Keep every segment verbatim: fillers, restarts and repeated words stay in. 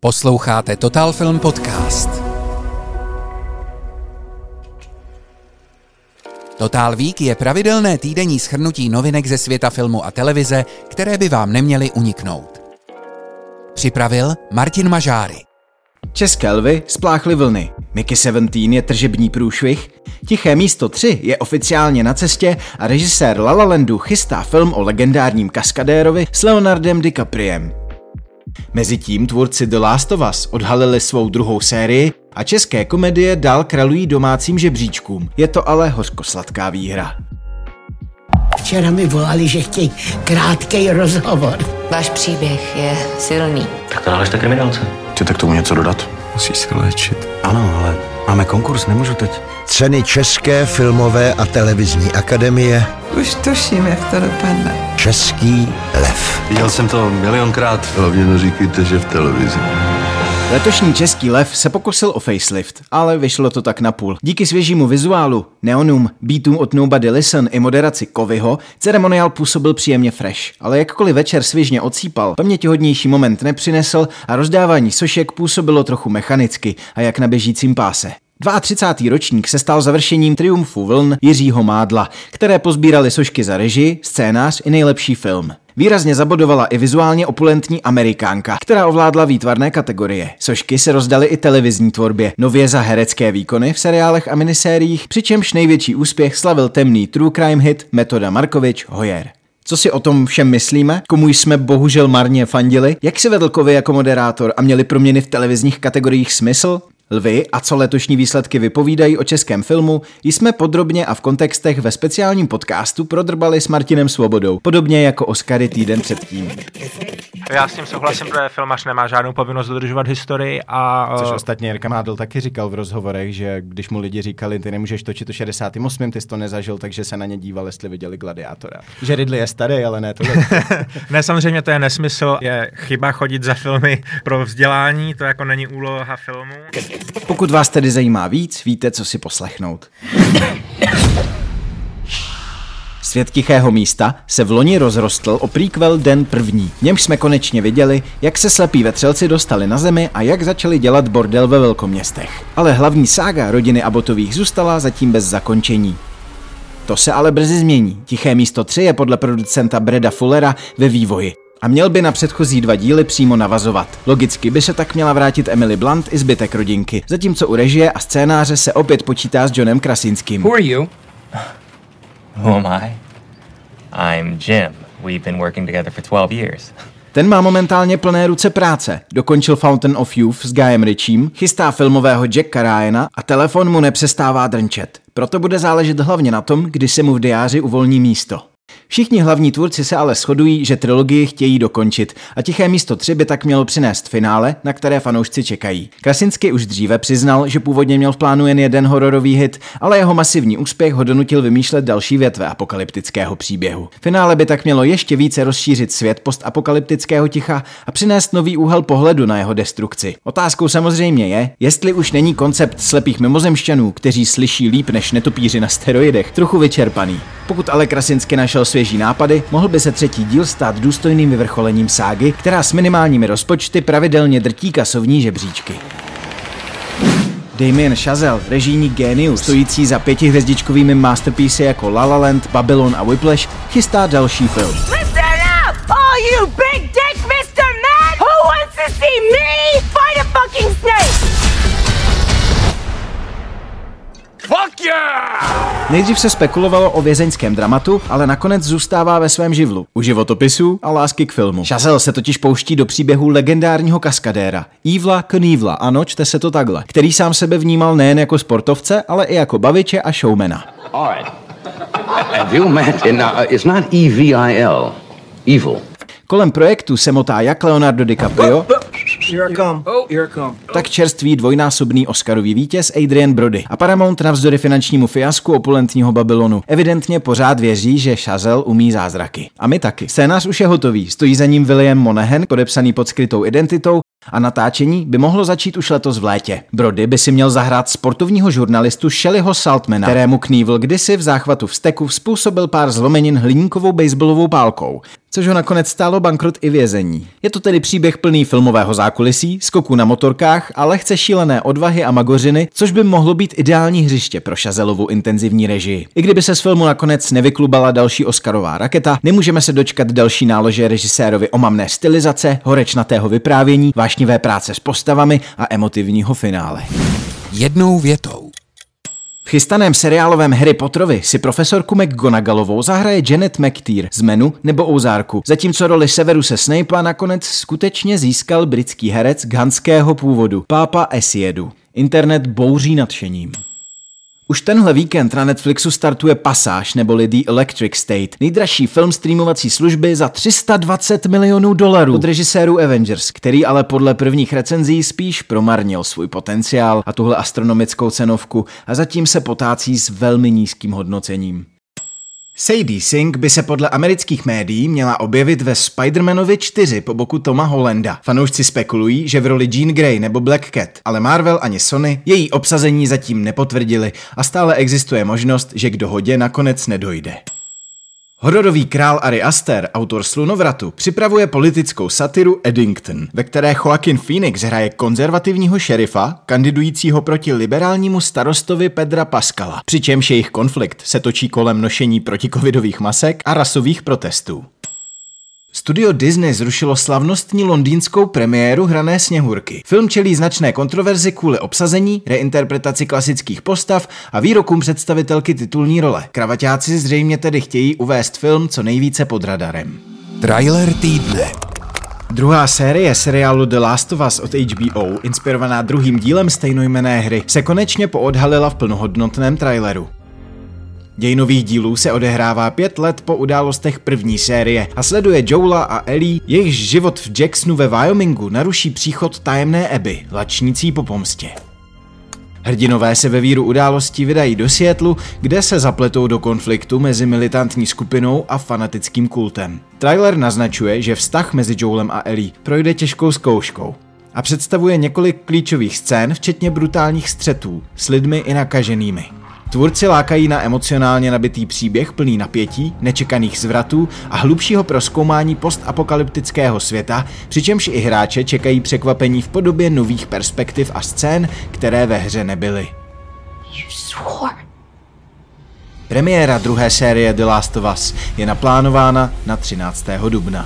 Posloucháte Total Film Podcast. Total Week je pravidelné týdenní shrnutí novinek ze světa filmu a televize, které by vám neměly uniknout. Připravil Martin Mažáry. České lvy spláchly vlny. Mickey sedmnáct je tržební průšvih, Tiché místo tři je oficiálně na cestě a režisér La La Landu chystá film o legendárním kaskadérovi s Leonardem DiCapriem. Mezitím tvůrci The Last of Us odhalili svou druhou sérii a české komedie dál kralují domácím žebříčkům. Je to ale hořkosladká výhra. Včera mi volali, že chtějí krátkej rozhovor. Váš příběh je silný. Tak to naležte kriminálce. Chcete k tomu něco dodat? Musíš se léčit. Ano, ale máme konkurs, nemůžu teď. Ceny České filmové a televizní akademie. Už tuším, jak to dopadne. Český lev. Viděl jsem to milionkrát. Hlavně neříkejte, že v televizi. Letošní Český lev se pokusil o facelift, ale vyšlo to tak napůl. Díky svěžímu vizuálu, neonům, beatům od Nobody Listen i moderaci Kovyho, ceremoniál působil příjemně fresh. Ale jakkoliv večer svižně odsýpal, pamětihodnější moment nepřinesl a rozdávání sošek působilo trochu mechanicky a jak na běžícím páse. třicátý druhý ročník se stal završením triumfu vln Jiřího Mádla, které pozbírali sošky za režii, scénář i nejlepší film. Výrazně zabodovala i vizuálně opulentní Amerikánka, která ovládla výtvarné kategorie. Sošky se rozdaly i televizní tvorbě, nově za herecké výkony v seriálech a minisériích, přičemž největší úspěch slavil temný true crime hit Metoda Markovič Hoyer. Co si o tom všem myslíme? Komu jsme bohužel marně fandili? Jak se vedl Kovy jako moderátor a měli proměny v televizních kategoriích smysl? Lvy a co letošní výsledky vypovídají o českém filmu, jsme podrobně a v kontextech ve speciálním podcastu prodrbali s Martinem Svobodou, podobně jako Oscary týden předtím. Já s tím souhlasím, protože filmař nemá žádnou povinnost dodržovat historii a... Což ostatně Jirka Mádl taky říkal v rozhovorech, že když mu lidi říkali, ty nemůžeš točit o šedesátém osmém ty jsi to nezažil, takže se na ně díval, jestli viděli Gladiátora. Že Ridley je starý, ale ne tohle. Ne, samozřejmě to je nesmysl, je chyba chodit za filmy pro vzdělání, to jako není úloha filmu. Pokud vás tedy zajímá víc, víte, co si poslechnout. Svět Tichého místa se v loni rozrostl o prequel Den první. V němž jsme konečně viděli, jak se slepí vetřelci dostali na zemi a jak začali dělat bordel ve velkoměstech. Ale hlavní sága rodiny Abbotových zůstala zatím bez zakončení. To se ale brzy změní. Tiché místo tři je podle producenta Breda Fullera ve vývoji a měl by na předchozí dva díly přímo navazovat. Logicky by se tak měla vrátit Emily Blunt i zbytek rodinky, zatímco u režie a scénáře se opět počítá s Johnem Krasinským. Who are you? Who am I? I'm Jim. We've been working together for twelve years. Ten má momentálně plné ruce práce. Dokončil Fountain of Youth s Guyem Ritchiem, chystá filmového Jacka Ryana a telefon mu nepřestává drnčet. Proto bude záležet hlavně na tom, kdy se mu v diáři uvolní místo. Všichni hlavní tvůrci se ale shodují, že trilogii chtějí dokončit a Tiché místo tři by tak mělo přinést finále, na které fanoušci čekají. Krasinski už dříve přiznal, že původně měl v plánu jen jeden hororový hit, ale jeho masivní úspěch ho donutil vymýšlet další větve apokalyptického příběhu. Finále by tak mělo ještě více rozšířit svět postapokalyptického ticha a přinést nový úhel pohledu na jeho destrukci. Otázkou samozřejmě je, jestli už není koncept slepých mimozemšťanů, kteří slyší líp než netopíři na steroidech, trochu vyčerpaný. Pokud ale Krasinski našel svěží nápady, mohl by se třetí díl stát důstojným vyvrcholením ságy, která s minimálními rozpočty pravidelně drtí kasovní žebříčky. Damien Chazelle, režijní génius, stojící za pětihvězdičkovými masterpiece jako La La Land, Babylon a Whiplash, chystá další film. Fuck yeah! Nejdřív se spekulovalo o vězeňském dramatu, ale nakonec zůstává ve svém živlu. U životopisů a lásky k filmu. Chazelle se totiž pouští do příběhu legendárního kaskadéra. Evela Knievela, ano, čte se to takhle. Který sám sebe vnímal nejen jako sportovce, ale i jako baviče a showmana. Kolem projektu se motá jak Leonardo DiCaprio, tak čerstvý dvojnásobný Oscarový vítěz Adrien Brody. A Paramount navzdory finančnímu fiasku opulentního Babylonu evidentně pořád věří, že Chazelle umí zázraky. A my taky. Scénář už je hotový, stojí za ním William Monahan, podepsaný pod skrytou identitou, a natáčení by mohlo začít už letos v létě. Brody by si měl zahrát sportovního žurnalistu Shelleyho Saltmana, kterému Knievel kdysi v záchvatu vzteku způsobil pár zlomenin hliníkovou baseballovou pálkou. což ho nakonec stálo bankrot i vězení. Je to tedy příběh plný filmového zákulisí, skoků na motorkách a lehce šílené odvahy a magořiny, což by mohlo být ideální hřiště pro Chazellovu intenzivní režii. I kdyby se z filmu nakonec nevyklubala další Oscarová raketa, nemůžeme se dočkat další nálože režisérovi omamné stylizace, horečnatého vyprávění, vášnivé práce s postavami a emotivního finále. Jednou větou. V chystaném seriálovém Harry Potterovi si profesorku McGonagallovou zahraje Janet McTeer z Menu nebo Ozarku, zatímco roli Severuse Snapea nakonec skutečně získal britský herec ghanského původu Pápa Essiedu. Internet bouří nadšením. Už tenhle víkend na Netflixu startuje Pasáž neboli The Electric State, nejdražší film streamovací služby za tři sta dvacet milionů dolarů od režisérů Avengers, který ale podle prvních recenzí spíš promarnil svůj potenciál a tuhle astronomickou cenovku a zatím se potácí s velmi nízkým hodnocením. Sadie Sink by se podle amerických médií měla objevit ve Spider-Manovi čtyři po boku Toma Hollanda. Fanoušci spekulují, že v roli Jean Grey nebo Black Cat, ale Marvel ani Sony její obsazení zatím nepotvrdili a stále existuje možnost, že k dohodě nakonec nedojde. Hororový král Ari Aster, autor Slunovratu, připravuje politickou satiru Eddington, ve které Joaquin Phoenix hraje konzervativního šerifa, kandidujícího proti liberálnímu starostovi Pedra Pascala, přičemž jejich konflikt se točí kolem nošení protikovidových masek a rasových protestů. Studio Disney zrušilo slavnostní londýnskou premiéru Hrané sněhurky. Film čelí značné kontroverzi kvůli obsazení, reinterpretaci klasických postav a výrokům představitelky titulní role. Kravaťáci zřejmě tedy chtějí uvést film co nejvíce pod radarem. Trailer týdne. Druhá série seriálu The Last of Us od H B O, inspirovaná druhým dílem stejnojmenné hry, se konečně poodhalila v plnohodnotném traileru. Děj nových dílů se odehrává pět let po událostech první série a sleduje Joela a Ellie, jejichž život v Jacksonu ve Wyomingu naruší příchod tajemné Abby, lačnící po pomstě. Hrdinové se ve víru událostí vydají do Seattlu, kde se zapletou do konfliktu mezi militantní skupinou a fanatickým kultem. Trailer naznačuje, že vztah mezi Joelem a Ellie projde těžkou zkouškou a představuje několik klíčových scén, včetně brutálních střetů s lidmi i nakaženými. Tvůrci lákají na emocionálně nabitý příběh plný napětí, nečekaných zvratů a hlubšího prozkoumání postapokalyptického světa, přičemž i hráče čekají překvapení v podobě nových perspektiv a scén, které ve hře nebyly. Premiéra druhé série The Last of Us je naplánována na třináctého dubna.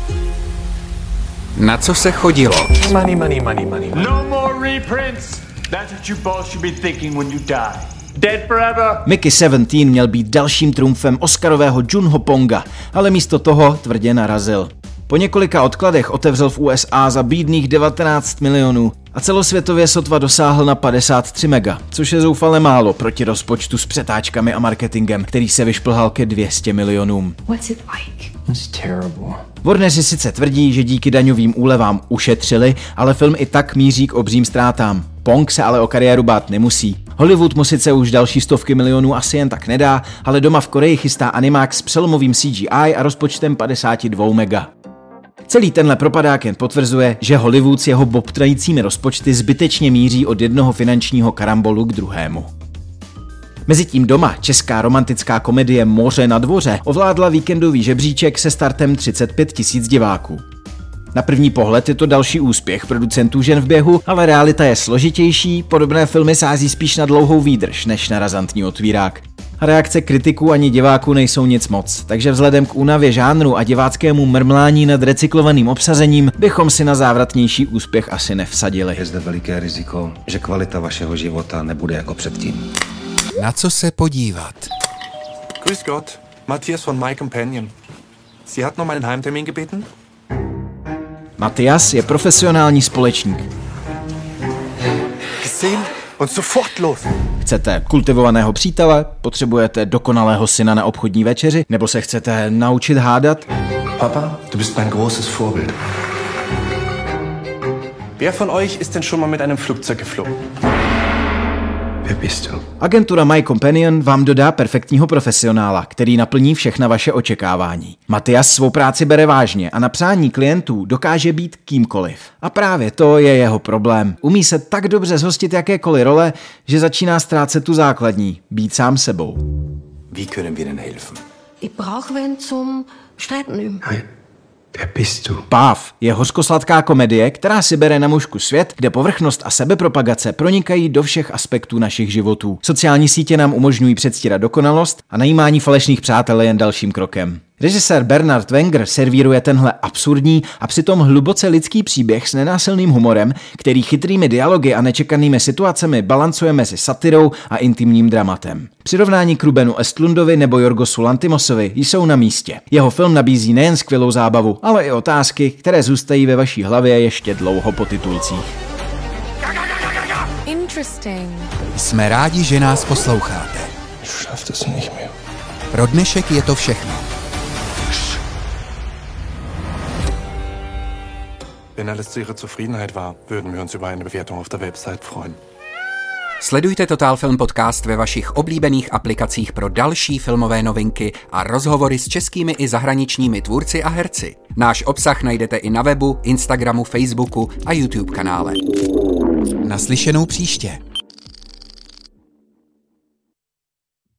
Na co se chodilo? Money, money, money, money. No more reprints. That's what you both should be thinking when you die. Dead forever. Mickey sedmnáct měl být dalším trumfem Oscarového Junho Ponga, ale místo toho tvrdě narazil. Po několika odkladech otevřel v U S A za bídných devatenáct milionů a celosvětově sotva dosáhl na padesát tři mega, což je zoufale málo proti rozpočtu s přetáčkami a marketingem, který se vyšplhal ke dvě stě milionům. What's it like? It's terrible. Warneri sice tvrdí, že díky daňovým úlevám ušetřili, ale film i tak míří k obřím ztrátám. Pong se ale o kariéru bát nemusí. Hollywood mu sice už další stovky milionů asi jen tak nedá, ale doma v Koreji chystá animák s přelomovým C G I a rozpočtem padesát dva mega. Celý tenhle propadák jen potvrzuje, že Hollywood s jeho bobtnajícími rozpočty zbytečně míří od jednoho finančního karambolu k druhému. Mezitím doma česká romantická komedie Moře na dvoře ovládla víkendový žebříček se startem třicet pět tisíc diváků. Na první pohled je to další úspěch producentů Žen v běhu, ale realita je složitější, podobné filmy sází spíš na dlouhou výdrž než na razantní otvírák. A reakce kritiků ani diváků nejsou nic moc, takže vzhledem k únavě žánru a diváckému mrmlání nad recyklovaným obsazením bychom si na závratnější úspěch asi nevsadili. Je zde veliké riziko, že kvalita vašeho života nebude jako předtím. Na co se podívat? Grüß Gott, Matthias von My Companion. Sie hat noch meinen Heimtermin gebeten? Matthias je profesionální společník. Gesehen und sofort los. Chcete kultivovaného přítele, potřebujete dokonalého syna na obchodní večeři, nebo se chcete naučit hádat? Papa, du bist mein großes Vorbild. Wer von euch ist denn schon mal mit einem Flugzeug geflogen? Wer bist du? Agentura My Companion vám dodá perfektního profesionála, který naplní všechna vaše očekávání. Matthias svou práci bere vážně a na přání klientů dokáže být kýmkoliv. A právě to je jeho problém. Umí se tak dobře zhostit jakékoliv role, že začíná ztrácet tu základní, být sám sebou. Wie können wir denn helfen? Ich brauche wen zum Starten. Wer bist du? Páv je hořkosladká komedie, která si bere na mušku svět, kde povrchnost a sebepropagace pronikají do všech aspektů našich životů. Sociální sítě nám umožňují předstírat dokonalost a najímání falešných přátel je jen dalším krokem. Režisér Bernard Wenger servíruje tenhle absurdní a přitom hluboce lidský příběh s nenásilným humorem, který chytrými dialogy a nečekanými situacemi balancuje mezi satirou a intimním dramatem. Přirovnání k Rubenu Östlundovi nebo Jorgosu Lantimosovi jsou na místě. Jeho film nabízí nejen skvělou zábavu, ale i otázky, které zůstají ve vaší hlavě ještě dlouho po titulcích. Interesting. Jsme rádi, že nás posloucháte. Pro dnešek je to všechno. Wenn alles zu Ihrer Zufriedenheit war, würden wir uns über eine Bewertung auf der Website freuen. Sledujte Total Film Podcast ve vašich oblíbených aplikacích pro další filmové novinky a rozhovory s českými i zahraničními tvůrci a herci. Náš obsah najdete i na webu, Instagramu, Facebooku a YouTube kanále. Naslyšenou příště.